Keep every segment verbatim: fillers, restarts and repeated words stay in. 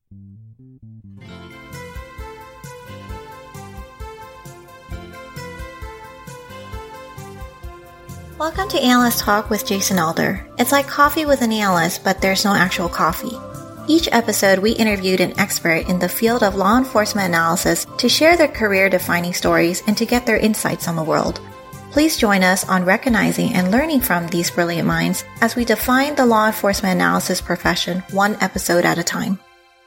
Welcome to Analyst Talk with Jason Alder. It's like coffee with an analyst, but there's no actual coffee. Each episode, we interviewed an expert in the field of law enforcement analysis to share their career-defining stories and to get their insights on the world. Please join us on recognizing and learning from these brilliant minds as we define the law enforcement analysis profession one episode at a time.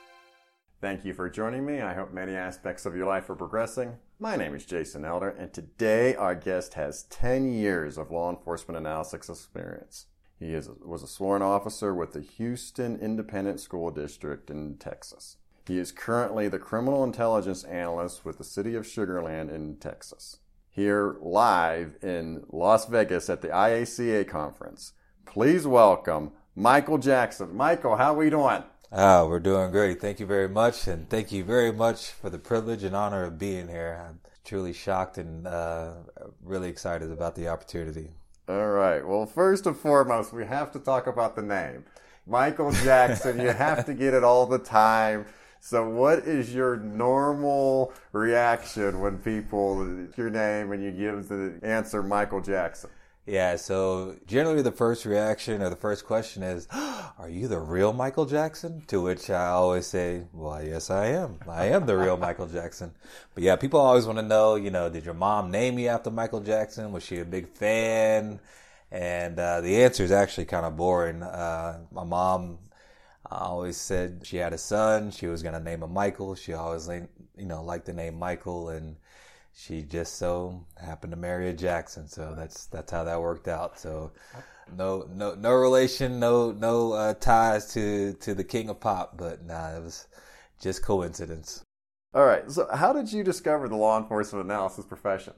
Thank you for joining me. I hope many aspects of your life are progressing. My name is Jason Elder, and today our guest has ten years of law enforcement analysis experience. He is, was a sworn officer with the Houston Independent School District in Texas. He is currently the criminal intelligence analyst with the city of Sugar Land in Texas. Here live in Las Vegas at the I A C A conference. Please welcome Michael Jackson. Michael, how are we doing? Ah, we're doing great. Thank you very much, and thank you very much for the privilege and honor of being here. I'm truly shocked and uh, really excited about the opportunity. All right. Well, first and foremost, we have to talk about the name. Michael Jackson, you have to get it all the time. So what is your normal reaction when people your name and you give the answer Michael Jackson? Yeah, so generally the first reaction or the first question is, are you the real Michael Jackson? To which I always say, well, yes, I am. I am the real Michael Jackson. But yeah, people always want to know, you know, did your mom name you after Michael Jackson? Was she a big fan? And uh, the answer is actually kind of boring. Uh, my mom always said she had a son. She was going to name him Michael. She always, you know, liked the name Michael, and she just so happened to marry a Jackson, so that's that's how that worked out. So, no no no relation, no no uh, ties to to the King of Pop, but nah, it was just coincidence. All right. So, how did you discover the law enforcement analysis profession?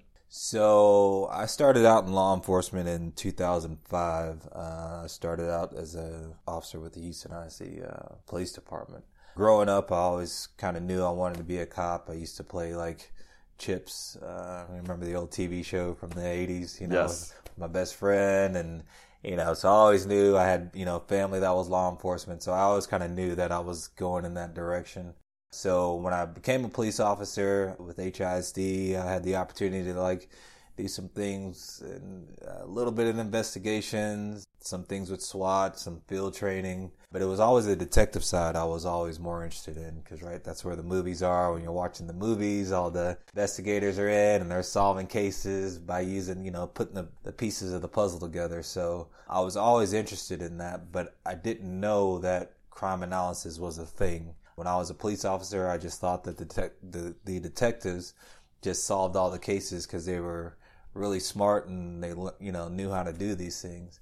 So, I started out in law enforcement in two thousand five. Uh, I started out as an officer with the Houston I C uh, Police Department. Growing up, I always kind of knew I wanted to be a cop. I used to play like Chips. Uh, I remember the old T V show from the eighties, you know, yes. with my best friend. And, you know, so I always knew I had, you know, family that was law enforcement. So I always kind of knew that I was going in that direction. So when I became a police officer with H I S D, I had the opportunity to like do some things, and a little bit of investigations, some things with SWAT, some field training. But it was always the detective side I was always more interested in, because, right, that's where the movies are. When you're watching the movies, all the investigators are in and they're solving cases by using, you know, putting the, the pieces of the puzzle together. So I was always interested in that, but I didn't know that crime analysis was a thing. When I was a police officer, I just thought that the, te- the, the detectives just solved all the cases because they were really smart and they, you know, knew how to do these things.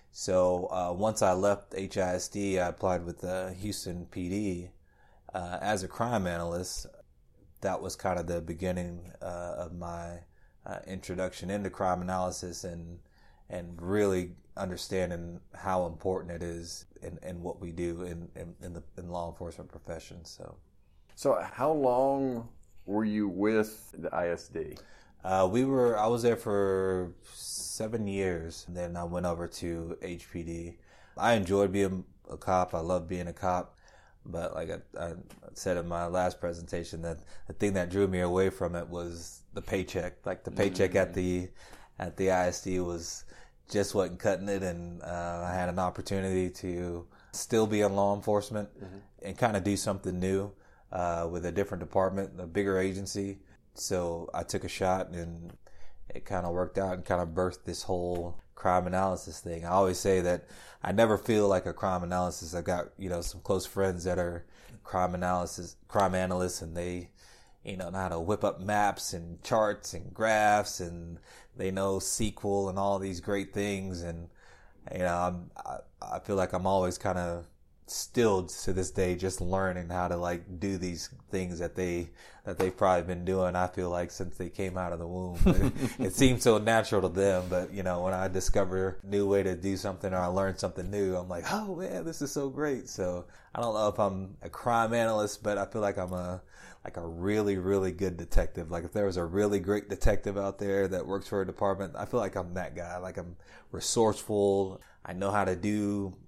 So uh, once I left H I S D, I applied with the Houston P D uh, as a crime analyst. That was kind of the beginning uh, of my uh, introduction into crime analysis and and really understanding how important it is in, in what we do in in, in the in law enforcement profession. So, so how long were you with the I S D? Uh, we were, I was there for seven years, and then I went over to H P D. I enjoyed being a cop. I loved being a cop. But like I, I said in my last presentation, that the thing that drew me away from it was the paycheck. Like the paycheck mm-hmm. at the, at the I S D was just wasn't cutting it. And, uh, I had an opportunity to still be in law enforcement mm-hmm. and kind of do something new, uh, with a different department, a bigger agency. So I took a shot, and it kind of worked out and kind of birthed this whole crime analysis thing. I always say that I never feel like a crime analyst. I've got, you know, some close friends that are crime analysis, crime analysts, and they, you know, know how to whip up maps and charts and graphs, and they know S Q L and all these great things. And, you know, I'm, I, I feel like I'm always kind of still to this day just learning how to like do these things that they that they've probably been doing, I feel like, since they came out of the womb. it, it seems so natural to them, but you know, when I discover a new way to do something or I learn something new, I'm like, oh man, this is so great. So I don't know if I'm a crime analyst, but I feel like I'm a like a really, really good detective. Like if there was a really great detective out there that works for a department, I feel like I'm that guy. Like I'm resourceful. I know how to do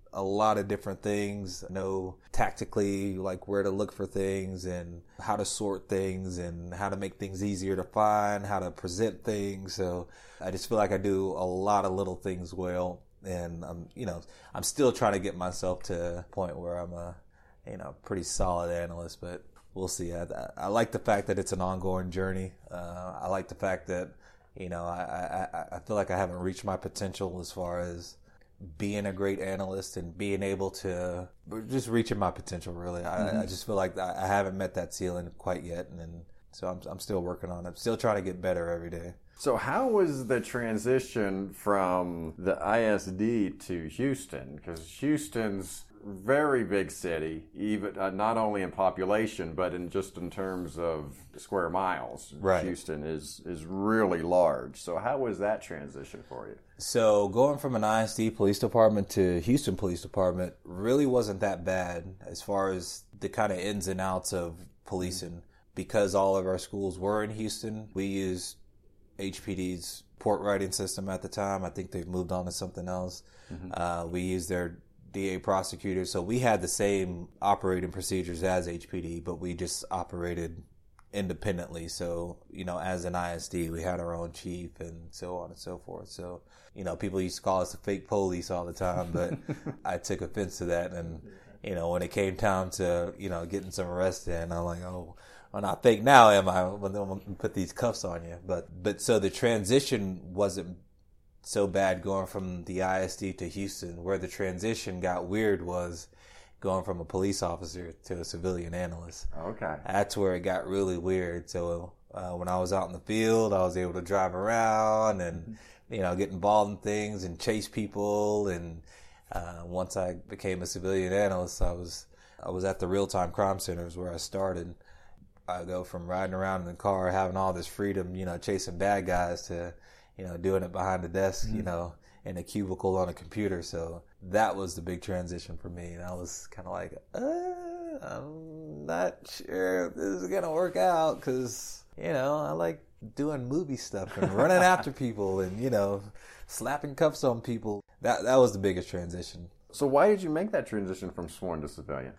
a lot of different things. I know tactically like where to look for things and how to sort things and how to make things easier to find, how to present things. So I just feel like I do a lot of little things well. And I'm, you know, I'm still trying to get myself to a point where I'm a, you know, pretty solid analyst, but we'll see. I, I like the fact that it's an ongoing journey. Uh, I like the fact that, you know, I, I, I feel like I haven't reached my potential as far as being a great analyst and being able to just reaching my potential. Really, mm-hmm. I, I just feel like I haven't met that ceiling quite yet, and, and so I'm I'm still working on it. I'm still trying to get better every day. So how was the transition from the I S D to Houston? Because Houston's very big city, even uh, not only in population, but in just in terms of square miles. Right. Houston is, is really large. So how was that transition for you? So going from an I S D police department to Houston Police Department really wasn't that bad as far as the kind of ins and outs of policing. Because all of our schools were in Houston, we used H P D's port writing system at the time. I think they've moved on to something else. Mm-hmm. Uh, we used their D A prosecutors. So we had the same operating procedures as H P D, but we just operated independently. So, you know, as an I S D, we had our own chief and so on and so forth. So, you know, people used to call us the fake police all the time, but I took offense to that. And, you know, when it came time to, you know, getting some arrests in, I'm like, oh, well, not fake now, am I? When they put these cuffs on you. But, but so the transition wasn't so bad going from the I S D to Houston. Where the transition got weird was going from a police officer to a civilian analyst. Okay. That's where it got really weird. So uh, when I was out in the field, I was able to drive around and, you know, get involved in things and chase people. And uh, once I became a civilian analyst, I was I was at the real-time crime centers where I started. I go from riding around in the car, having all this freedom, you know, chasing bad guys to, you know, doing it behind the desk, mm-hmm. you know, in a cubicle on a computer. So that was the big transition for me. And I was kind of like, uh, I'm not sure if this is going to work out because, you know, I like doing movie stuff and running after people and, you know, slapping cuffs on people. That that was the biggest transition. So why did you make that transition from sworn to civilian?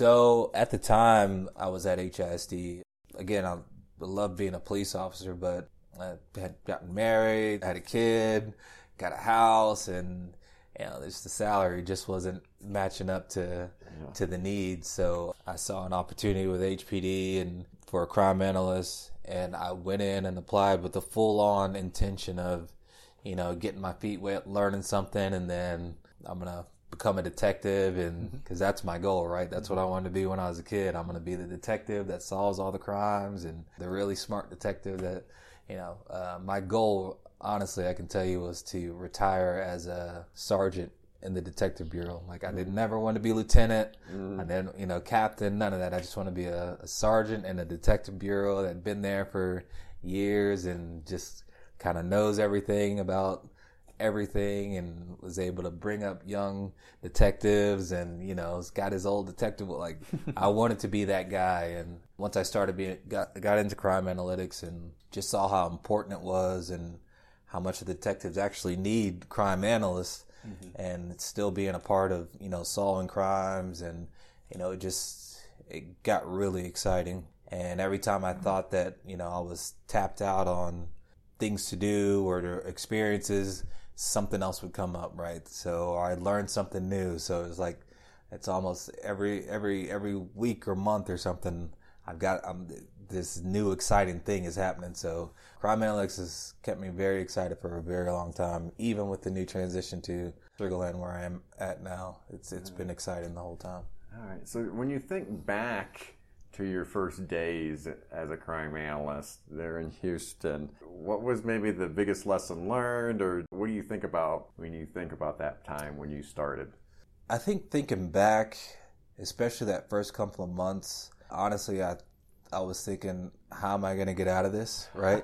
So at the time I was at H I S D. Again, I loved being a police officer, but I had gotten married, had a kid, got a house, and you know, just the salary just wasn't matching up to yeah. to the needs. So I saw an opportunity with H P D and for a crime analyst, and I went in and applied with the full-on intention of, you know, getting my feet wet, learning something, and then I'm gonna become a detective, and because that's my goal, right? That's what I wanted to be when I was a kid. I'm gonna be the detective that solves all the crimes and the really smart detective that. You know, uh, my goal, honestly, I can tell you, was to retire as a sergeant in the detective bureau. Like, I didn't never want to be lieutenant, mm. and then, you know, captain, none of that. I just want to be a, a sergeant in a detective bureau that had been there for years and just kind of knows everything about everything and was able to bring up young detectives and, you know, got his old detective. Like, I wanted to be that guy. And once I started being, got, got into crime analytics and just saw how important it was and how much the detectives actually need crime analysts mm-hmm. and still being a part of, you know, solving crimes. And, you know, it just, it got really exciting. And every time I thought that, you know, I was tapped out on things to do or the experiences, something else would come up, right? So or I learned something new. So it's like, it's almost every, every, every week or month or something, I've got, um, this new exciting thing is happening. So crime analytics has kept me very excited for a very long time, even with the new transition to Sugar Land where I am at now. It's It's been exciting the whole time. All right. So when you think back to your first days as a crime analyst there in Houston, what was maybe the biggest lesson learned, or what do you think about when you think about that time when you started? I think thinking back, especially that first couple of months, honestly, I I was thinking, how am I going to get out of this, right?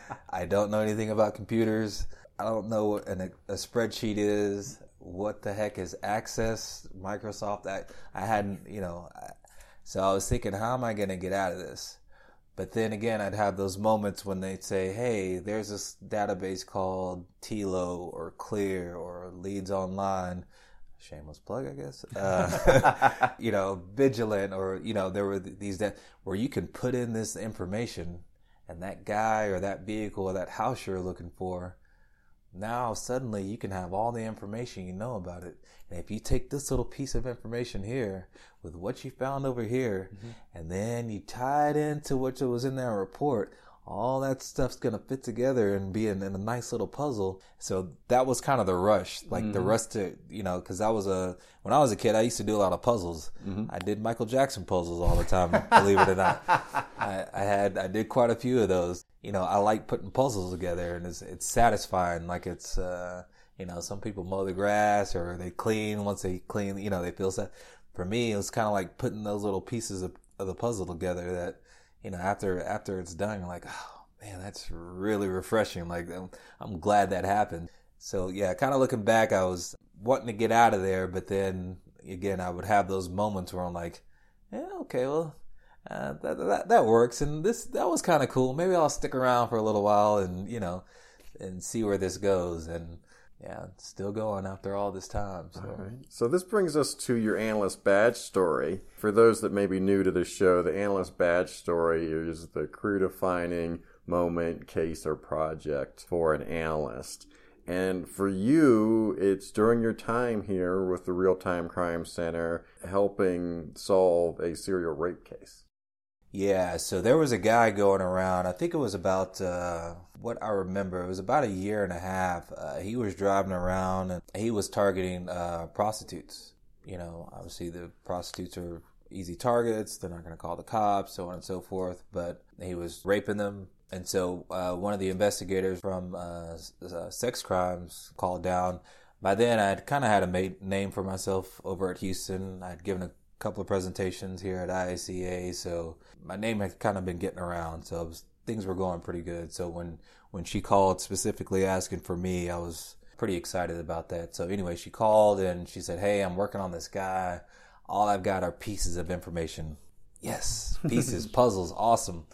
I don't know anything about computers. I don't know what an, a spreadsheet is. What the heck is Access, Microsoft? I, I hadn't, you know, I, so I was thinking, how am I going to get out of this? But then again, I'd have those moments when they'd say, hey, there's this database called T I L O or Clear or Leads Online. shameless plug, I guess, uh, you know, vigilant, or, you know, there were these that where you can put in this information and that guy or that vehicle or that house you're looking for, now suddenly you can have all the information you know about it. And if you take this little piece of information here with what you found over here, mm-hmm. and then you tie it into what was in that report, all that stuff's going to fit together and be in, in a nice little puzzle. So that was kind of the rush, like mm-hmm. the rush to, you know, because I was a, when I was a kid, I used to do a lot of puzzles. Mm-hmm. I did Michael Jackson puzzles all the time, believe it or not. I, I had, I did quite a few of those. You know, I like putting puzzles together, and it's, it's satisfying. Like it's, uh, you know, some people mow the grass or they clean. Once they clean, you know, they feel sad. For me, it was kind of like putting those little pieces of, of the puzzle together that, you know, after after it's done, you're like, oh, man, that's really refreshing. Like, I'm, I'm glad that happened. So, yeah, kind of looking back, I was wanting to get out of there. But then, again, I would have those moments where I'm like, yeah, okay, well, uh, that, that that works. And this that was kind of cool. Maybe I'll stick around for a little while and, you know, and see where this goes. And, yeah, it's still going after all this time. So. All right. So this brings us to your analyst badge story. For those that may be new to the show, the analyst badge story is the career-defining moment, case, or project for an analyst. And for you, it's during your time here with the Real-Time Crime Center helping solve a serial rape case. Yeah, so there was a guy going around, I think it was about, uh, what I remember, it was about a year and a half. Uh, he was driving around and he was targeting uh, prostitutes. You know, obviously the prostitutes are easy targets. They're not going to call the cops, so on and so forth. But he was raping them. And so uh, one of the investigators from uh, uh, sex crimes called down. By then, I had kind of had a made name for myself over at Houston. I'd given a couple of presentations here at I A C A, so my name had kind of been getting around, so it was, things were going pretty good. So when when she called specifically asking for me, I was pretty excited about that. So anyway, she called and she said, hey, I'm working on this guy. All I've got are pieces of information. Yes, pieces, puzzles, awesome.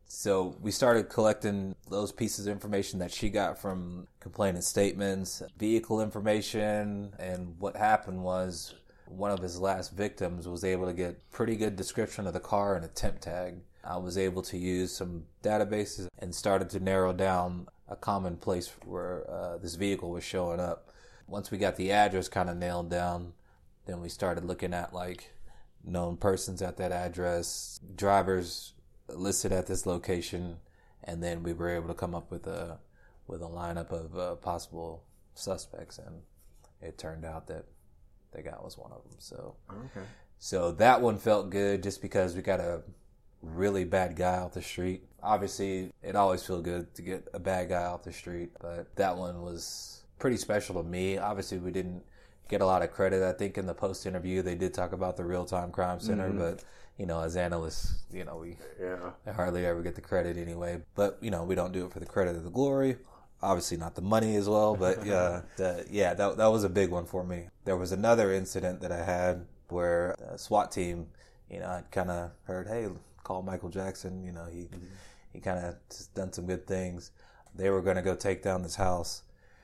So we started collecting those pieces of information that she got from complainant statements, vehicle information, and what happened was one of his last victims was able to get pretty good description of the car and a temp tag. I was able to use some databases and started to narrow down a common place where uh, this vehicle was showing up. Once we got the address kind of nailed down, then we started looking at like known persons at that address, drivers listed at this location, and then we were able to come up with a with a lineup of uh, possible suspects, and it turned out that the guy was one of them. So, okay. So that one felt good just because we got a really bad guy off the street. Obviously, it always feels good to get a bad guy off the street, but that one was pretty special to me. Obviously, we didn't get a lot of credit. I think in the post interview they did talk about the Real-Time Crime Center, mm-hmm. but you know, as analysts, you know, we yeah. hardly ever get the credit anyway. But you know, we don't do it for the credit or the glory. Obviously not the money as well, but yeah, the, yeah, that that was a big one for me. There was another incident that I had where a SWAT team, you know, I'd kind of heard, hey, call Michael Jackson. You know, he mm-hmm. he kind of done some good things. They were going to go take down this house,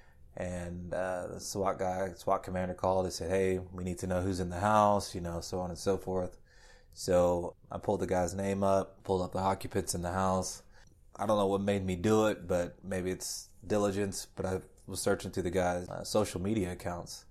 and uh, the SWAT guy, SWAT commander called and said, hey, we need to know who's in the house, you know, so on and so forth. So I pulled the guy's name up, pulled up the occupants in the house. I don't know what made me do it, but maybe it's diligence, but I was searching through the guy's uh, social media accounts.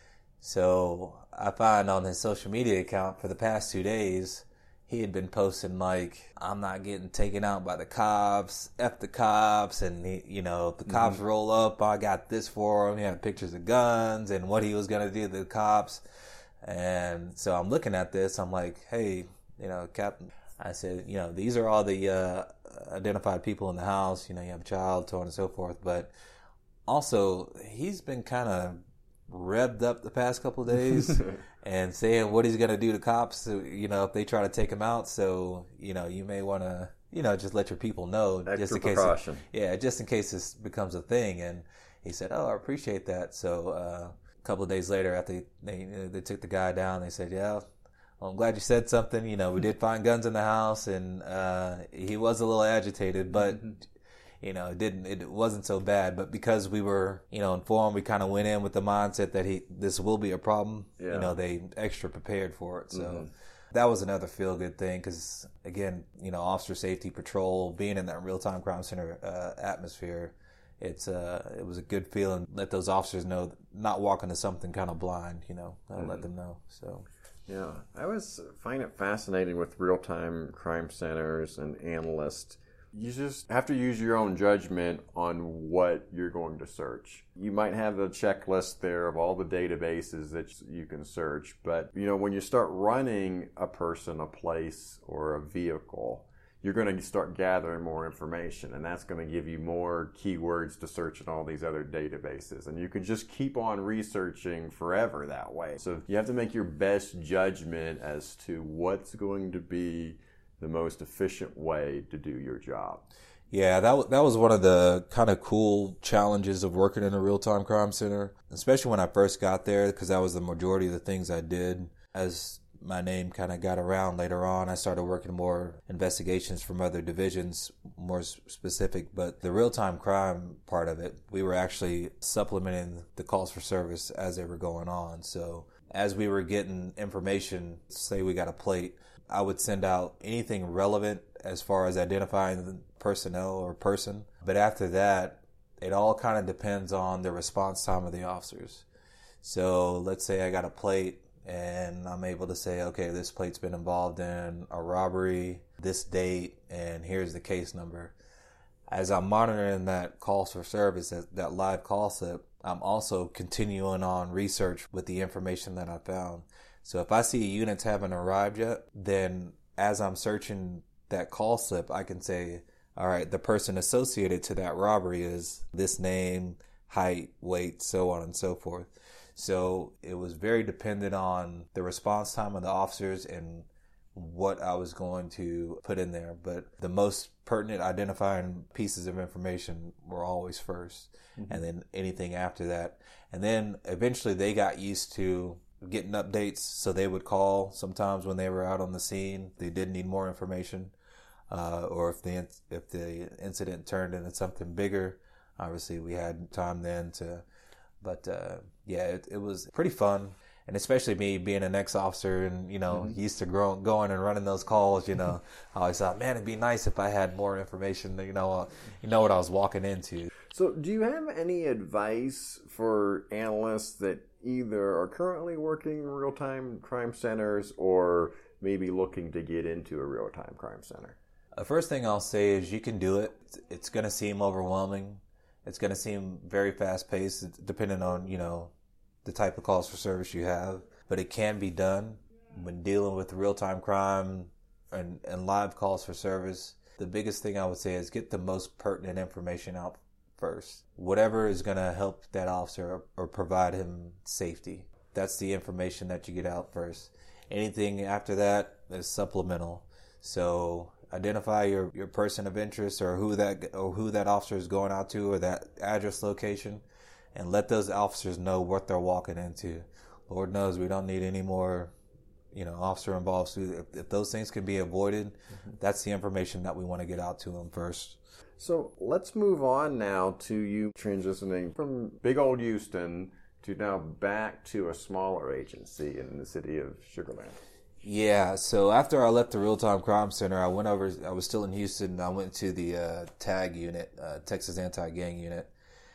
So I find on his social media account for the past two days, he had been posting like, I'm not getting taken out by the cops, F the cops, and he, you know, if the cops mm-hmm. roll up, I got this for him. He had pictures of guns and what he was going to do to the cops. And so I'm looking at this, I'm like, hey, you know, Captain, I said, you know, these are all the uh, identified people in the house. You know, you have a child, so on and so forth. But also, he's been kind of revved up the past couple of days and saying what he's going to do to cops, you know, if they try to take him out. So, you know, you may want to, you know, just let your people know. Extra just in case precaution. It, yeah, just in case this becomes a thing. And he said, oh, I appreciate that. So uh, a couple of days later, after they, they, they took the guy down, they said, yeah, well, I'm glad you said something. You know, we did find guns in the house, and uh, he was a little agitated, but, you you know, it didn't, it wasn't so bad. But because we were, you know, informed, we kind of went in with the mindset that he, this will be a problem. Yeah. You know, they extra prepared for it. So mm-hmm. that was another feel good thing because, again, you know, officer safety patrol, being in that real time crime center uh, atmosphere, it's uh, it was a good feeling. Let those officers know, not walk into something kind of blind, you know, mm-hmm. let them know. So. Yeah, I always find it fascinating with real-time crime centers and analysts. You just have to use your own judgment on what you're going to search. You might have a checklist there of all the databases that you can search, but you know, when you start running a person, a place, or a vehicle, you're going to start gathering more information, and that's going to give you more keywords to search in all these other databases. And you can just keep on researching forever that way. So you have to make your best judgment as to what's going to be the most efficient way to do your job. Yeah, that that was one of the kind of cool challenges of working in a real-time crime center, especially when I first got there, because that was the majority of the things I did. As my name kind of got around later on, I started working more investigations from other divisions, more specific. But the real-time crime part of it, we were actually supplementing the calls for service as they were going on. So as we were getting information, say we got a plate, I would send out anything relevant as far as identifying the personnel or person. But after that, it all kind of depends on the response time of the officers. So let's say I got a plate and I'm able to say, okay, this plate's been involved in a robbery, this date, and here's the case number. As I'm monitoring that calls for service, that, that live call slip, I'm also continuing on research with the information that I found. So if I see units haven't arrived yet, then as I'm searching that call slip, I can say, all right, the person associated to that robbery is this name, height, weight, so on and so forth. So it was very dependent on the response time of the officers and what I was going to put in there. But the most pertinent identifying pieces of information were always first, mm-hmm. and then anything after that. And then eventually they got used to getting updates, so they would call sometimes when they were out on the scene. They did need more information, uh, or if the if the incident turned into something bigger, obviously we had time then to. But uh, yeah, it, it was pretty fun, and especially me being an ex-officer and you know mm-hmm. used to grow, going and running those calls. You know, I always thought, man, it'd be nice if I had more information. You know, uh, you know what I was walking into. So, do you have any advice for analysts that either are currently working in real-time crime centers or maybe looking to get into a real-time crime center? The first thing I'll say is you can do it. It's going to seem overwhelming. It's going to seem very fast-paced, depending on, you know, the type of calls for service you have. But it can be done. When dealing with real-time crime and, and live calls for service, the biggest thing I would say is get the most pertinent information out first. Whatever is going to help that officer or, or provide him safety. That's the information that you get out first. Anything after that is supplemental. So identify your, your person of interest or who that or who that officer is going out to or that address location, and let those officers know what they're walking into. Lord knows we don't need any more, you know, officer involved. So if, if those things can be avoided, mm-hmm. that's the information that we want to get out to them first. So let's move on now to you transitioning from big old Houston to now back to a smaller agency in the city of Sugar Land. Yeah, so after I left the Real-Time Crime Center, I went over, I was still in Houston, I went to the uh, TAG unit, uh, Texas Anti-Gang Unit,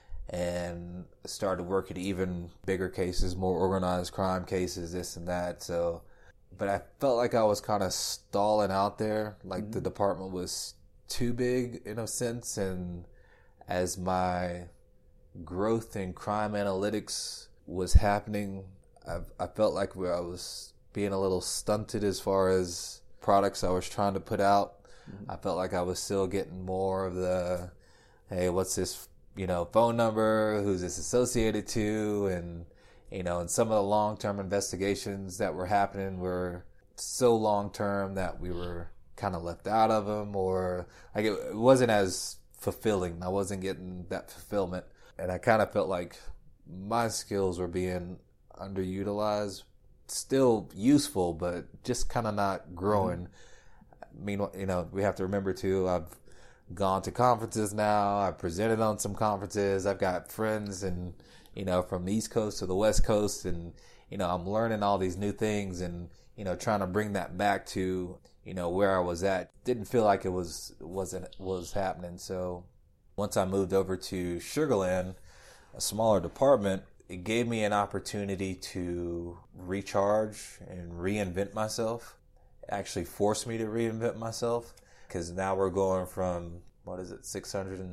and started working even bigger cases, more organized crime cases, this and that. So, but I felt like I was kind of stalling out there, like mm-hmm. the department was too big in a sense, and as my growth in crime analytics was happening, I, I felt like I was being a little stunted as far as products I was trying to put out. Mm-hmm. I felt like I was still getting more of the, hey, what's this, you know, phone number, who's this associated to, and, you know, and some of the long-term investigations that were happening were so long-term that we were kind of left out of them, or like it, it wasn't as fulfilling. I wasn't getting that fulfillment, and I kind of felt like my skills were being underutilized. Still useful, but just kind of not growing. Mm-hmm. I mean, you know, we have to remember too, I've gone to conferences now. I've presented on some conferences. I've got friends and, you know, from the East Coast to the West Coast, and, you know, I'm learning all these new things and, you know, trying to bring that back to, you know, where I was at. Didn't feel like it was, wasn't, was happening. So once I moved over to Sugar Land, a smaller department, it gave me an opportunity to recharge and reinvent myself. It actually forced me to reinvent myself, because now we're going from, what is it, six hundred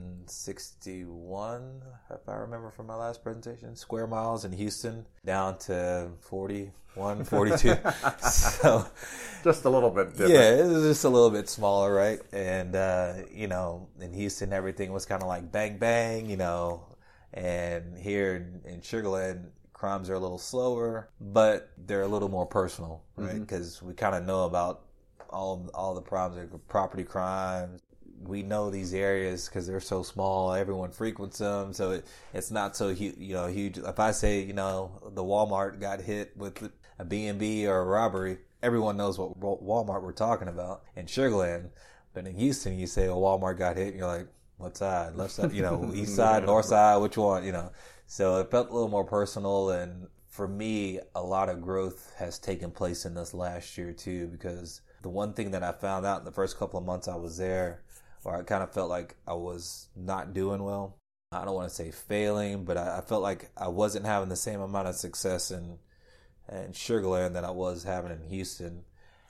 sixty-one, if I remember from my last presentation, square miles in Houston, down to forty-one, forty-two. So just a little bit different. Yeah, it was just a little bit smaller, right? And, uh, you know, in Houston, everything was kind of like bang, bang, you know. And here in, in Sugar Land, crimes are a little slower, but they're a little more personal, right? Because mm-hmm. we kind of know about all all the problems, like property crimes. We know these areas because they're so small. Everyone frequents them, so it, it's not so hu- you know huge. If I say, you know, the Walmart got hit with a B and B or a robbery, everyone knows what Walmart we're talking about in Sugar Land. But in Houston, you say a Walmart got hit, and you're like, what side? Left side? You know, east side, north side? Which one? You know. So it felt a little more personal, and for me, a lot of growth has taken place in this last year too. Because the one thing that I found out in the first couple of months I was there, or I kind of felt like I was not doing well. I don't want to say failing, but I, I felt like I wasn't having the same amount of success in in Sugar Land that I was having in Houston,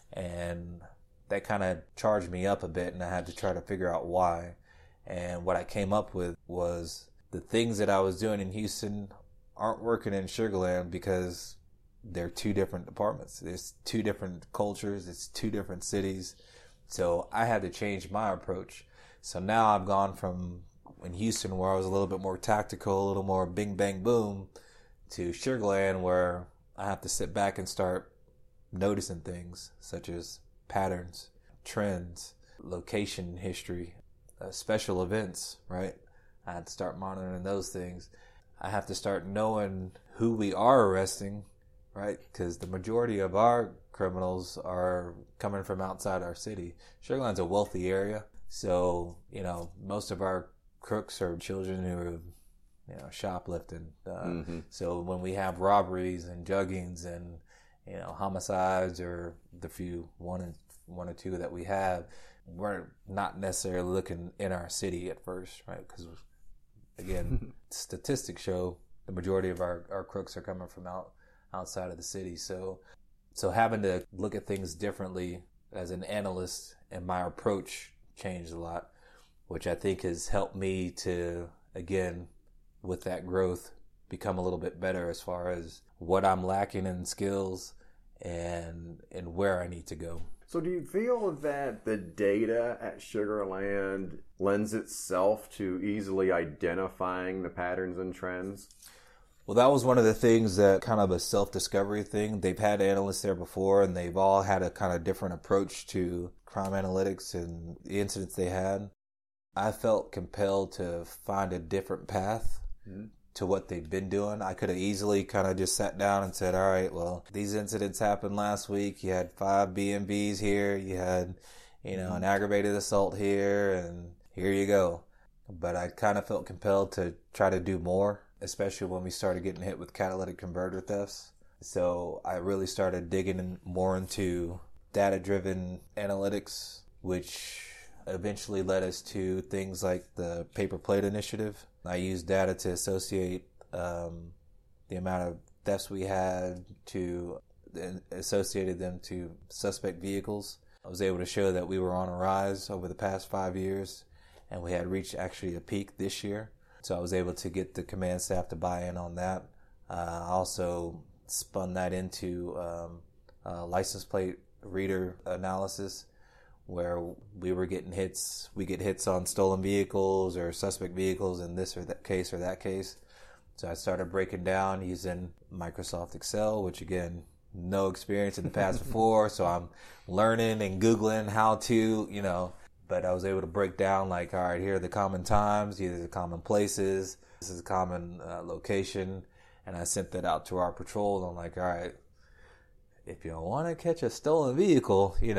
and that kind of charged me up a bit, and I had to try to figure out why. And what I came up with was the things that I was doing in Houston aren't working in Sugar Land because they're two different departments. There's two different cultures. It's two different cities. So I had to change my approach. So now I've gone from in Houston, where I was a little bit more tactical, a little more bing, bang, boom, to Sugar Land, where I have to sit back and start noticing things such as patterns, trends, location history, Uh, special events, right? I had to start monitoring those things. I have to start knowing who we are arresting, right? Because the majority of our criminals are coming from outside our city. Sugar Land's a wealthy area, so, you know, most of our crooks are children who are, you know, shoplifting. Uh, mm-hmm. So when we have robberies and juggings and, you know, homicides, or the few one and one or two that we have, we're not necessarily looking in our city at first, right? Because, again, statistics show the majority of our, our crooks are coming from out outside of the city. So, so having to look at things differently as an analyst, and my approach changed a lot, which I think has helped me to, again, with that growth, become a little bit better as far as what I'm lacking in skills and and where I need to go. So do you feel that the data at Sugar Land lends itself to easily identifying the patterns and trends? Well, that was one of the things that kind of a self-discovery thing. They've had analysts there before, and they've all had a kind of different approach to crime analytics and the incidents they had. I felt compelled to find a different path mm-hmm. to what they've been doing. I could have easily kind of just sat down and said, all right, well, these incidents happened last week. You had five B and Bs here. You had, you know, an aggravated assault here, and here you go. But I kind of felt compelled to try to do more, especially when we started getting hit with catalytic converter thefts. So I really started digging in more into data-driven analytics, which eventually led us to things like the paper plate initiative. I used data to associate um, the amount of thefts we had to associated them to suspect vehicles. I was able to show that we were on a rise over the past five years, and we had reached actually a peak this year. So I was able to get the command staff to buy in on that. Uh, I also spun that into um, uh, license plate reader analysis, where we were getting hits. We get hits on stolen vehicles or suspect vehicles in this or that case or that case. So I started breaking down using Microsoft Excel, which again, no experience in the past before. So I'm learning and Googling how to, you know, but I was able to break down like, all right, here are the common times, these are the common places, this is a common uh, location. And I sent that out to our patrol. And I'm like, all right, if you want to catch a stolen vehicle, you know,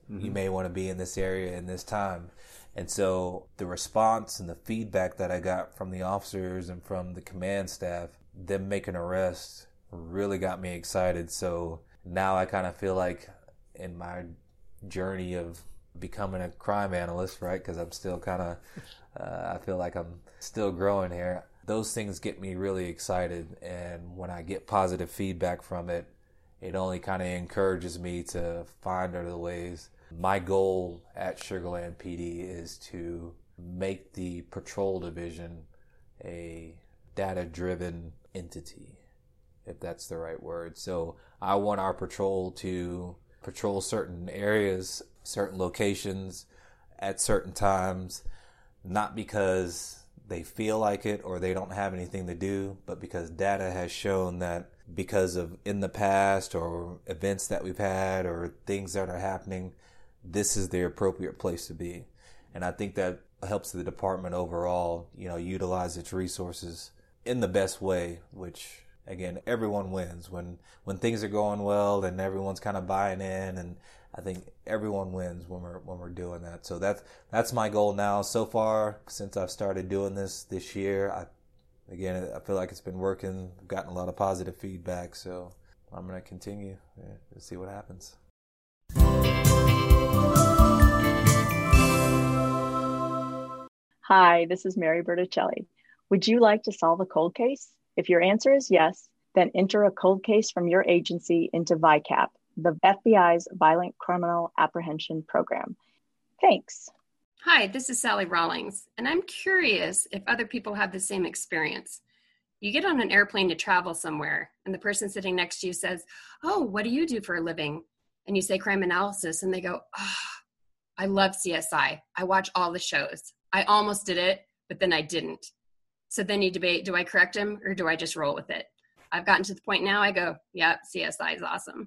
mm-hmm. you may want to be in this area in this time. And so the response and the feedback that I got from the officers and from the command staff, them making arrests, really got me excited. So now I kind of feel like in my journey of becoming a crime analyst, right, because I'm still kind of, uh, I feel like I'm still growing here. Those things get me really excited. And when I get positive feedback from it, it only kind of encourages me to find other ways. My goal at Sugar Land P D is to make the patrol division a data-driven entity, if that's the right word. So I want our patrol to patrol certain areas, certain locations at certain times, not because they feel like it or they don't have anything to do, but because data has shown that because of in the past or events that we've had or things that are happening, this is the appropriate place to be. And I think that helps the department overall, you know, utilize its resources in the best way, which, again, everyone wins. When when things are going well and everyone's kind of buying in, and I think everyone wins when we're when we're doing that. So that's that's my goal now. So far, since I've started doing this this year, I again I feel like it's been working. I've gotten a lot of positive feedback, so I'm going to continue yeah, to see what happens. Hi, this is Mary Berticelli. Would you like to solve a cold case? If your answer is yes, then enter a cold case from your agency into V I CAP, the F B I's Violent Criminal Apprehension Program. Thanks. Hi, this is Sally Rawlings, and I'm curious if other people have the same experience. You get on an airplane to travel somewhere, and the person sitting next to you says, "Oh, what do you do for a living?" And you say crime analysis, and they go, "Oh, I love C S I. I watch all the shows. I almost did it, but then I didn't." So then you debate, do I correct him or do I just roll with it? I've gotten to the point now I go, yeah, C S I is awesome.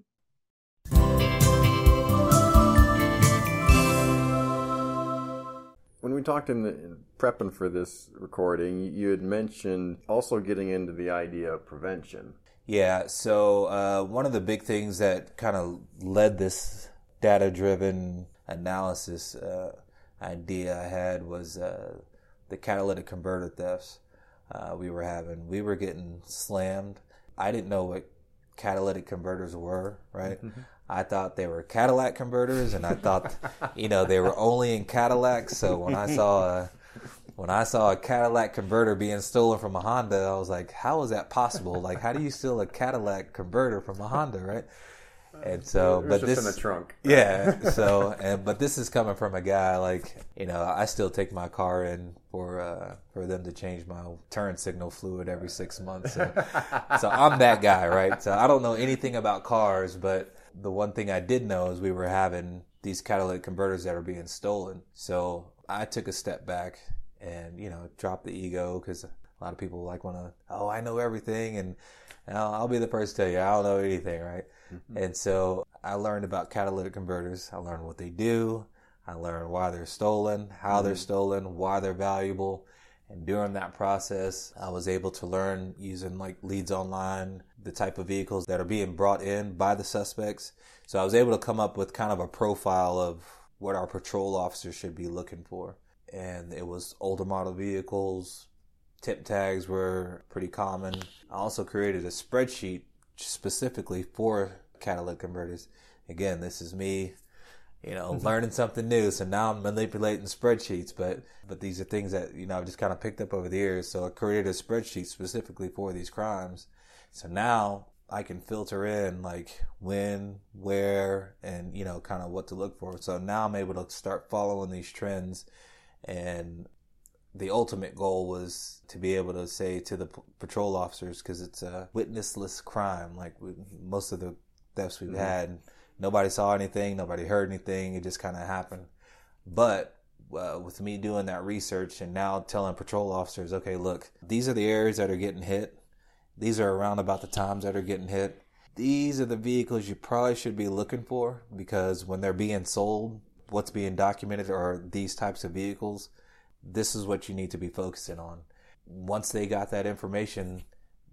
When we talked in, the, in prepping for this recording, you had mentioned also getting into the idea of prevention. Yeah, so uh, one of the big things that kind of led this data-driven analysis uh, idea I had was uh, the catalytic converter thefts uh, we were having. We were getting slammed. I didn't know what catalytic converters were, right? Mm-hmm. I thought they were Cadillac converters, and I thought, you know, they were only in Cadillacs. So when I saw a when I saw a Cadillac converter being stolen from a Honda, I was like, how is that possible? Like, how do you steal a Cadillac converter from a Honda, right? And so, it was but just this in the trunk. Yeah. So, and but this is coming from a guy like, you know, I still take my car in for uh, for them to change my turn signal fluid every six months. So, so I'm that guy, right? So I don't know anything about cars, but the one thing I did know is we were having these catalytic converters that are being stolen. So I took a step back and, you know, dropped the ego, because a lot of people like want to, oh, I know everything, and I'll, I'll be the first to tell you I don't know anything, right? Mm-hmm. And so I learned about catalytic converters. I learned what they do. I learned why they're stolen, how mm-hmm. they're stolen, why they're valuable. And during that process, I was able to learn using like Leads Online, the type of vehicles that are being brought in by the suspects. So I was able to come up with kind of a profile of what our patrol officers should be looking for. And it was older model vehicles. Tip tags were pretty common. I also created a spreadsheet specifically for catalytic converters. Again, this is me, you know, mm-hmm. learning something new. So now I'm manipulating spreadsheets, but but these are things that, you know, I've just kind of picked up over the years. So I created a spreadsheet specifically for these crimes. So now I can filter in like when, where, and, you know, kind of what to look for. So now I'm able to start following these trends. And the ultimate goal was to be able to say to the p- patrol officers, because it's a witnessless crime, like with most of the thefts we've mm-hmm. had, nobody saw anything, nobody heard anything, it just kind of happened. But uh, with me doing that research and now telling patrol officers, okay, look, these are the areas that are getting hit, these are around about the times that are getting hit, these are the vehicles you probably should be looking for, because when they're being sold, what's being documented are these types of vehicles. This is what you need to be focusing on. Once they got that information,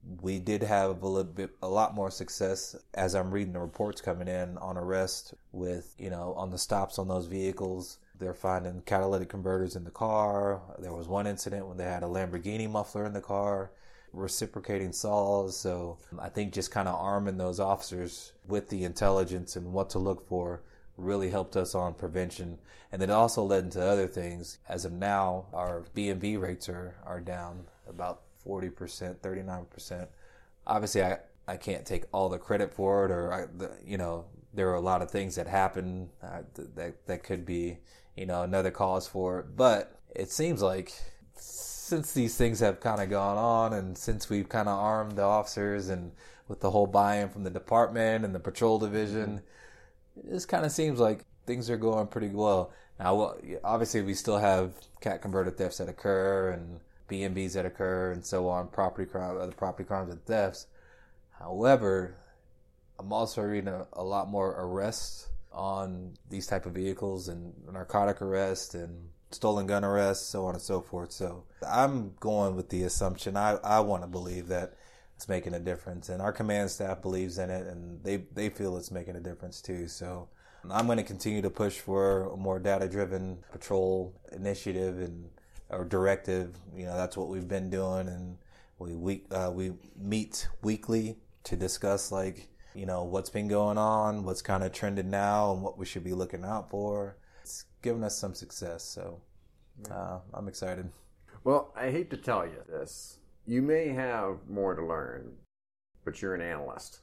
we did have a little bit, a lot more success as I'm reading the reports coming in on arrest with, you know, on the stops on those vehicles. They're finding catalytic converters in the car. There was one incident when they had a Lamborghini muffler in the car, reciprocating saws. So I think just kind of arming those officers with the intelligence and what to look for really helped us on prevention. And it also led into other things. As of now, our B M V rates are, are down about forty percent, thirty-nine percent. Obviously, I, I can't take all the credit for it, or, I, the, you know, there are a lot of things that happen uh, that, that could be, you know, another cause for it. But it seems like since these things have kind of gone on, and since we've kind of armed the officers and with the whole buy-in from the department and the patrol division, it just kind of seems like things are going pretty well. Now, well, obviously, we still have cat converter thefts that occur and B M Vs that occur and so on, property crime, other property crimes and thefts. However, I'm also reading a, a lot more arrests on these type of vehicles, and narcotic arrests and stolen gun arrests, so on and so forth. So I'm going with the assumption, I, I want to believe that it's making a difference, and our command staff believes in it, and they, they feel it's making a difference too. So I'm going to continue to push for a more data-driven patrol initiative and or directive. You know, that's what we've been doing, and we we uh, we meet weekly to discuss, like, you know, what's been going on, what's kind of trending now, and what we should be looking out for. It's given us some success, so uh, I'm excited. Well, I hate to tell you this. You may have more to learn, but you're an analyst.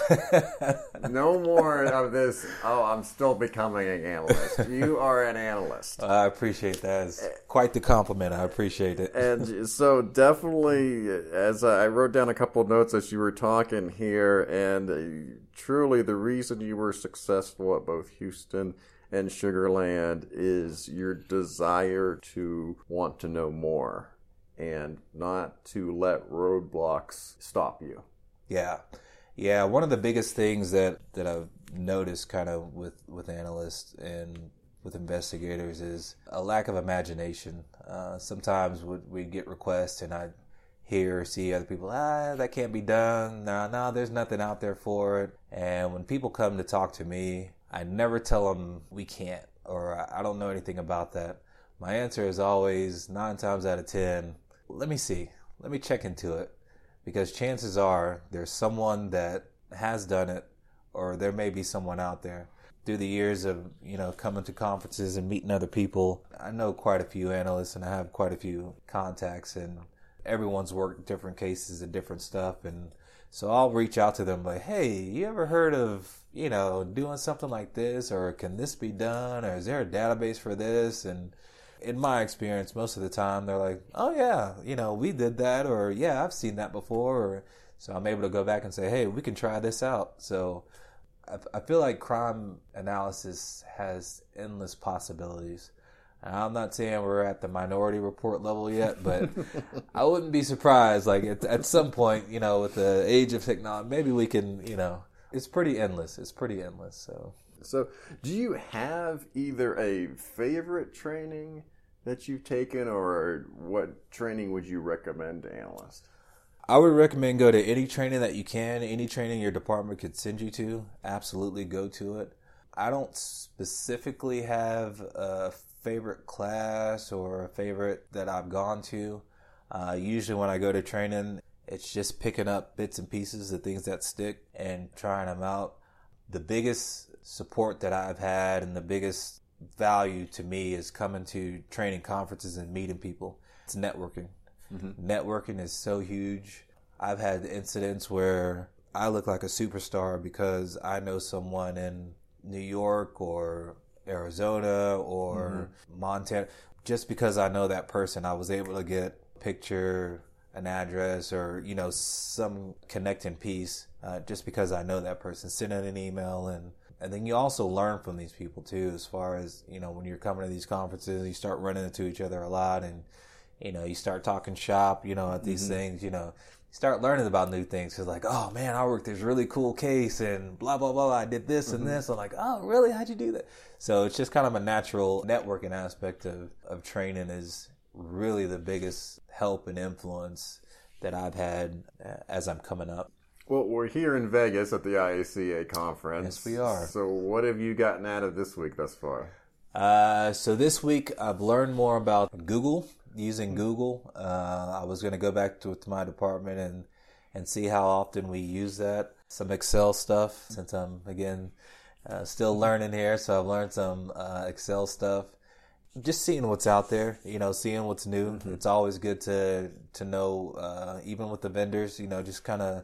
No more of this, oh, I'm still becoming an analyst. You are an analyst. I appreciate that. It's quite the compliment. I appreciate it. And so definitely, as I wrote down a couple of notes as you were talking here, and truly the reason you were successful at both Houston and Sugar Land is your desire to want to know more and not to let roadblocks stop you. Yeah. Yeah, one of the biggest things that, that I've noticed kind of with, with analysts and with investigators is a lack of imagination. Uh, sometimes we, we get requests and I hear or see other people, ah, that can't be done. No, no, there's nothing out there for it. And when people come to talk to me, I never tell them we can't or I don't know anything about that. My answer is always nine times out of ten, let me see, let me check into it. Because chances are there's someone that has done it, or there may be someone out there. Through the years of, you know, coming to conferences and meeting other people, I know quite a few analysts and I have quite a few contacts, and everyone's worked different cases and different stuff. And so I'll reach out to them like, hey, you ever heard of, you know, doing something like this, or can this be done, or is there a database for this? And in my experience, most of the time, they're like, oh, yeah, you know, we did that, or, yeah, I've seen that before. Or, so I'm able to go back and say, hey, we can try this out. So I, I feel like crime analysis has endless possibilities. And I'm not saying we're at the Minority Report level yet, but I wouldn't be surprised. Like, at, at some point, you know, with the age of technology, maybe we can, you know, it's pretty endless. It's pretty endless, so... So, do you have either a favorite training that you've taken, or what training would you recommend to analysts? I would recommend go to any training that you can. Any training your department could send you to, absolutely go to it. I don't specifically have a favorite class or a favorite that I've gone to. Uh, usually when I go to training, it's just picking up bits and pieces of things that stick and trying them out. The biggest support that I've had and the biggest value to me is coming to training conferences and meeting people. It's networking. Mm-hmm. Networking is so huge. I've had incidents where I look like a superstar because I know someone in New York or Arizona or mm-hmm. Montana. Just because I know that person, I was able to get a picture, an address, or, you know, some connecting piece uh, just because I know that person. Send out an email, and And then you also learn from these people too, as far as, you know, when you're coming to these conferences, you start running into each other a lot, and, you know, you start talking shop, you know, at these mm-hmm. things, you know, you start learning about new things. Cause like, oh man, I worked this really cool case and blah, blah, blah. I did this mm-hmm. and this. I'm like, oh really? How'd you do that? So it's just kind of a natural networking aspect of, of training is really the biggest help and influence that I've had uh, as I'm coming up. Well, we're here in Vegas at the I A C A conference. Yes, we are. So what have you gotten out of this week thus far? Uh, so this week I've learned more about Google, using Google. Uh, I was going to go back to, to my department and, and see how often we use that. Some Excel stuff, since I'm, again, uh, still learning here. So I've learned some uh, Excel stuff. Just seeing what's out there, you know, seeing what's new. Mm-hmm. It's always good to, to know, uh, even with the vendors, you know, just kind of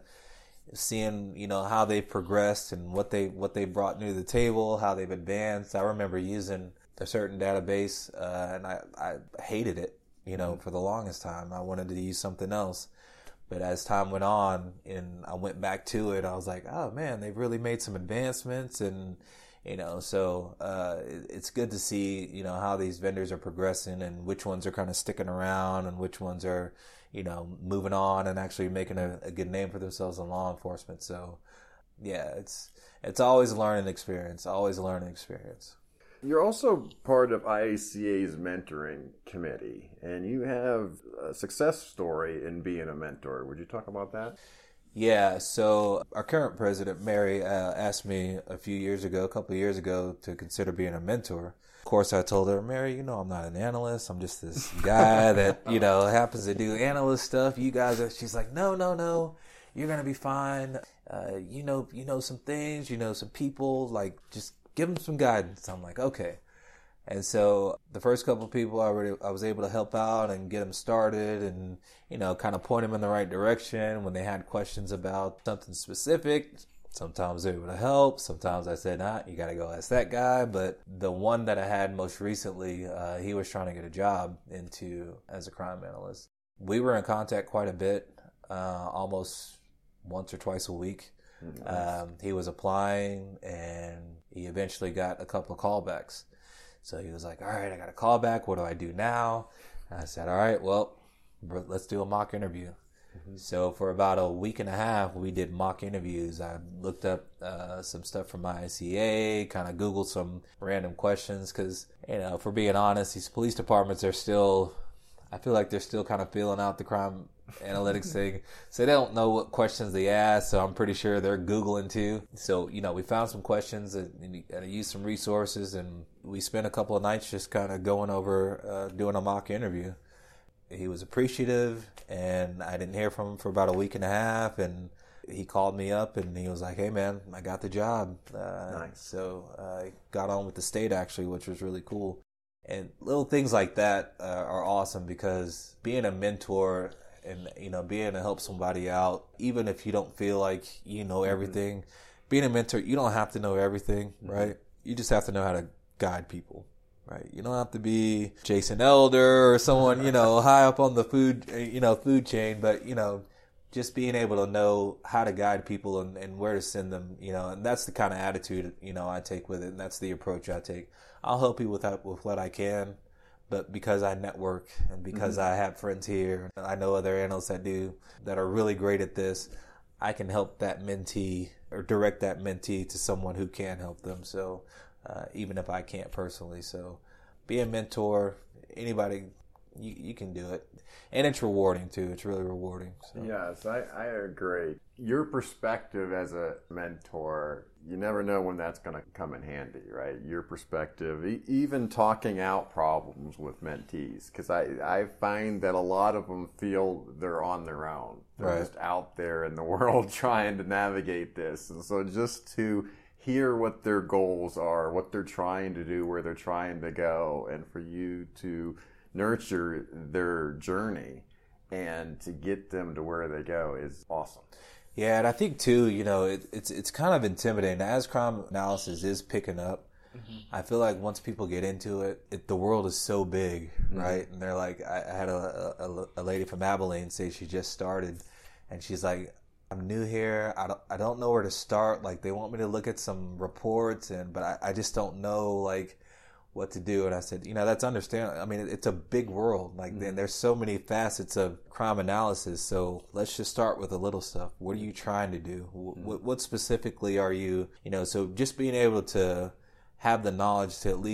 seeing, you know, how they've progressed and what they what they brought new to the table, how they've advanced. I remember using a certain database, uh, and I, I hated it, you know, for the longest time. I wanted to use something else. But as time went on and I went back to it, I was like, oh, man, they've really made some advancements. And, you know, so uh, it, it's good to see, you know, how these vendors are progressing and which ones are kind of sticking around and which ones are, you know, moving on and actually making a, a good name for themselves in law enforcement. So, yeah, it's it's always a learning experience, always a learning experience. You're also part of I A C A's mentoring committee, and you have a success story in being a mentor. Would you talk about that? Yeah, so our current president, Mary, uh, asked me a few years ago, a couple of years ago, to consider being a mentor. Of course, I told her, Mary, you know, I'm not an analyst. I'm just this guy that, you know, happens to do analyst stuff. You guys are, she's like, no, no, no, you're going to be fine. Uh, you know, you know some things, you know some people, like just give them some guidance. I'm like, okay. And so the first couple of people I already, I was able to help out and get them started and, you know, kind of point them in the right direction when they had questions about something specific. Sometimes they were able to help. Sometimes I said, nah, you got to go ask that guy. But the one that I had most recently, uh, he was trying to get a job into as a crime analyst. We were in contact quite a bit, uh, almost once or twice a week. Nice. Um, he was applying and he eventually got a couple of callbacks. So he was like, all right, I got a callback. What do I do now? And I said, all right, well, let's do a mock interview. Mm-hmm. So for about a week and a half, we did mock interviews. I looked up uh, some stuff from I A C A, kind of Googled some random questions because, you know, for being honest, these police departments are still, I feel like they're still kind of feeling out the crime analytics thing. So they don't know what questions they ask. So I'm pretty sure they're Googling too. So, you know, we found some questions and, and used some resources and we spent a couple of nights just kind of going over, uh, doing a mock interview. He was appreciative and I didn't hear from him for about a week and a half. And he called me up and he was like, hey man, I got the job. Uh, nice. So I got on with the state actually, which was really cool. And little things like that uh, are awesome because being a mentor and, you know, being able to help somebody out, even if you don't feel like you know everything, mm-hmm. being a mentor, you don't have to know everything, mm-hmm. right? You just have to know how to guide people, right? You don't have to be Jason Elder or someone, you know, high up on the food, you know, food chain, but, you know, just being able to know how to guide people and, and where to send them, you know, and that's the kind of attitude, you know, I take with it. And that's the approach I take. I'll help you with, with what I can. But because I network and because mm-hmm. I have friends here, I know other analysts that do, that are really great at this, I can help that mentee or direct that mentee to someone who can help them. So uh, even if I can't personally. So be a mentor, anybody, you, you can do it. And it's rewarding too. It's really rewarding. So. Yes, I, I agree. Your perspective as a mentor, you never know when that's going to come in handy, right? Your perspective, e- even talking out problems with mentees, because I, I find that a lot of them feel they're on their own. They're right. just out there in the world trying to navigate this. And so just to hear what their goals are, what they're trying to do, where they're trying to go, and for you to nurture their journey and to get them to where they go is awesome. Yeah, and I think too, you know, it, it's it's kind of intimidating. As crime analysis is picking up, mm-hmm. I feel like once people get into it, it the world is so big, mm-hmm. right? And they're like, I, I had a, a a lady from Abilene say she just started, and she's like, I'm new here. I don't I don't know where to start. Like they want me to look at some reports, and but I, I just don't know like what to do. And I said, you know, that's understandable. I mean, it's a big world. Like, mm-hmm. there's so many facets of crime analysis. So let's just start with the little stuff. What are you trying to do? Mm-hmm. What, what specifically are you, you know, so just being able to have the knowledge to at least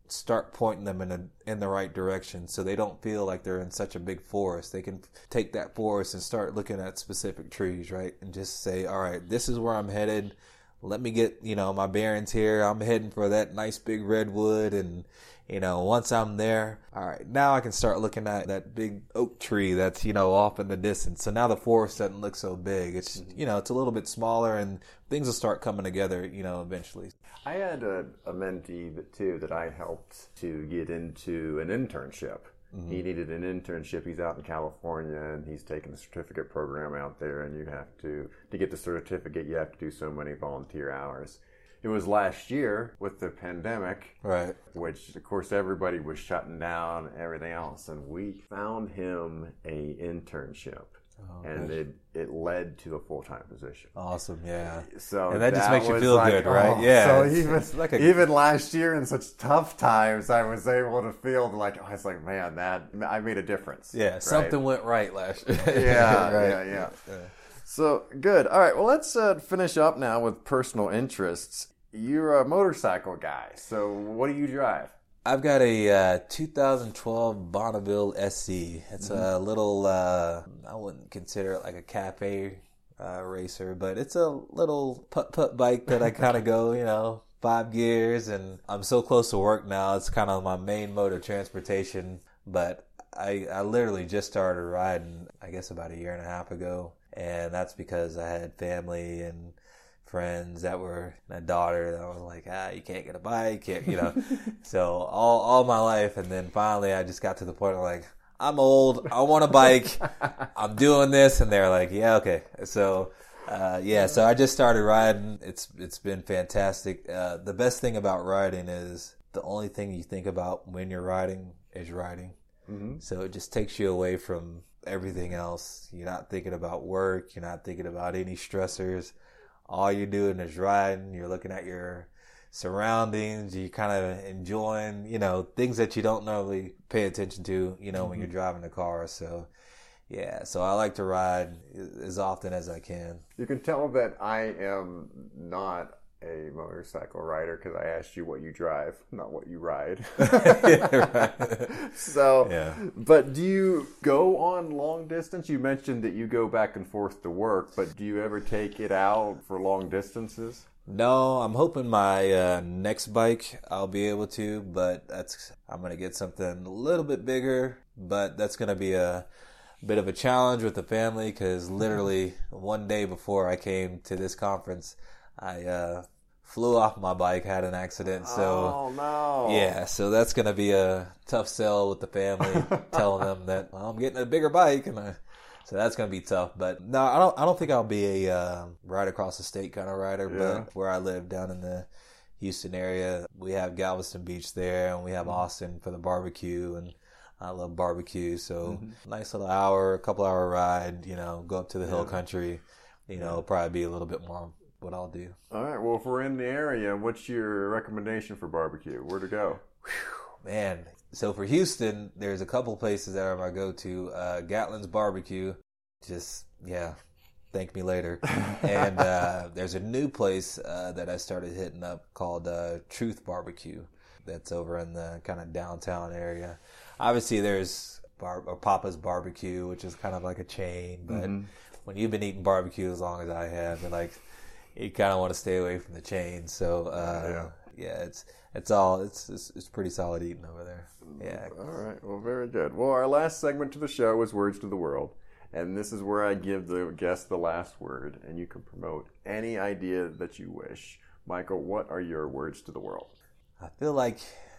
start pointing them in a, in the right direction, so they don't feel like they're in such a big forest. They can take that forest and start looking at specific trees, right? And just say, all right, this is where I'm headed. Let me get, you know, my bearings here. I'm heading for that nice big redwood. And, you know, once I'm there, all right, now I can start looking at that big oak tree that's, you know, off in the distance. So now the forest doesn't look so big. It's, you know, it's a little bit smaller, and things will start coming together, you know, eventually. I had a, a mentee that, too that I helped to get into an internship. Mm-hmm. He needed an internship. He's out in California, and he's taking a certificate program out there, and you have to, to get the certificate, you have to do so many volunteer hours. It was last year with the pandemic, right? Which, of course, everybody was shutting down, everything else, and we found him a internship. Oh, and it, it led to a full-time position. Awesome, yeah. So and that, that just makes you feel like, good, right? Oh, yeah. So it's, even, it's like a, even last year in such tough times, I was able to feel like, oh, I was like, man, that I made a difference. Yeah, right? Something went right last year. yeah, right. yeah, yeah, yeah. So, good. All right, well, let's uh, finish up now with personal interests. You're a motorcycle guy, so what do you drive? I've got a uh, two thousand twelve Bonneville S C. It's mm-hmm. a little, uh, I wouldn't consider it like a cafe uh, racer, but it's a little putt-putt bike that I kind of go, you know, five gears, and I'm so close to work now. It's kind of my main mode of transportation, but I, I literally just started riding, I guess, about a year and a half ago, and that's because I had family and friends that were, and a daughter that was like, ah, you can't get a bike, you, you know. So all all my life, and then finally I just got to the point where like, I'm old, I want a bike, I'm doing this, and they're like, yeah, okay. So uh, yeah, so I just started riding. It's it's been fantastic. Uh, the best thing about riding is the only thing you think about when you're riding is riding. Mm-hmm. So it just takes you away from everything else. You're not thinking about work. You're not thinking about any stressors. All you're doing is riding. You're looking at your surroundings. You're kind of enjoying, you know, things that you don't normally pay attention to, you know, mm-hmm. when you're driving a car. So, yeah. So I like to ride as often as I can. You can tell that I am not a motorcycle rider because I asked you what you drive, not what you ride. Yeah, right. So, yeah. But do you go on long distance? You mentioned that you go back and forth to work, but do you ever take it out for long distances? No, I'm hoping my uh, next bike I'll be able to, but that's I'm going to get something a little bit bigger, but that's going to be a bit of a challenge with the family because literally one day before I came to this conference, I uh, flew off my bike, had an accident. So, oh, no. Yeah, so that's going to be a tough sell with the family, telling them that well, I'm getting a bigger bike. and I, So that's going to be tough. But no, I don't I don't think I'll be a uh, ride across the state kind of rider. Yeah. But where I live down in the Houston area, we have Galveston Beach there, and we have Austin for the barbecue. And I love barbecue. So mm-hmm. nice little hour, a couple hour ride, you know, go up to the hill yeah. country. You know, probably be a little bit more what I'll do. All right. Well, if we're in the area, what's your recommendation for barbecue? Where to go? Whew, man. So for Houston, there's a couple places that are my go-to. Uh, Gatlin's Barbecue. Just, yeah, thank me later. And uh, there's a new place uh, that I started hitting up called uh, Truth Barbecue. That's over in the kind of downtown area. Obviously, there's Bar- or Papa's Barbecue, which is kind of like a chain. But mm-hmm. when you've been eating barbecue as long as I have, you're like, you kind of want to stay away from the chain. So, uh, yeah. yeah, it's it's all it's, it's it's pretty solid eating over there. Yeah. All right. Well, very good. Well, our last segment to the show is Words to the World, and this is where I give the guest the last word, and you can promote any idea that you wish. Michael, what are your words to the world? I feel like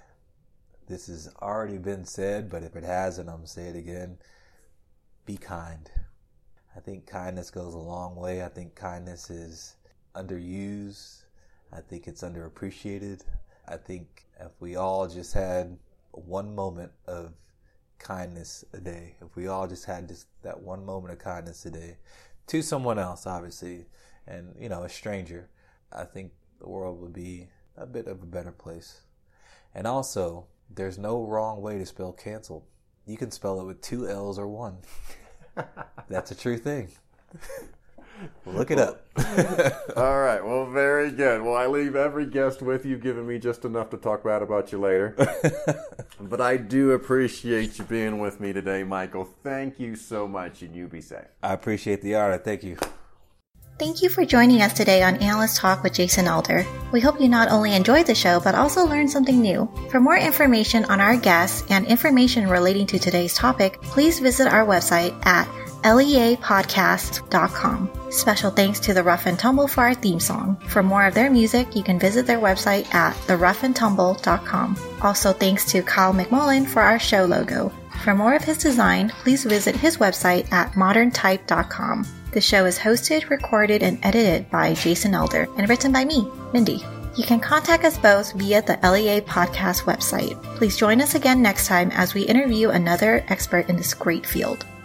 this has already been said, but if it hasn't, I'm gonna say it again. Be kind. I think kindness goes a long way. I think kindness is underused. I think it's underappreciated. I think if we all just had one moment of kindness a day, if we all just had just that one moment of kindness a day to someone else, obviously, and, you know, a stranger, I think the world would be a bit of a better place. And also, there's no wrong way to spell canceled. You can spell it with two L's or one. That's a true thing. Look it up. All right. Well, very good. Well, I leave every guest with you, giving me just enough to talk bad about you later. But I do appreciate you being with me today, Michael. Thank you so much, and you be safe. I appreciate the honor. Thank you. Thank you for joining us today on Analyst Talk with Jason Elder. We hope you not only enjoyed the show, but also learned something new. For more information on our guests and information relating to today's topic, please visit our website at lea podcast dot com. Special thanks to The Rough and Tumble for our theme song. For more of their music, you can visit their website at the rough and tumble dot com. Also thanks to Kyle McMullen for our show logo. For more of his design, please visit his website at modern type dot com. The show is hosted, recorded, and edited by Jason Elder and written by me, Mindy. You can contact us both via the L E A Podcast website. Please join us again next time as we interview another expert in this great field.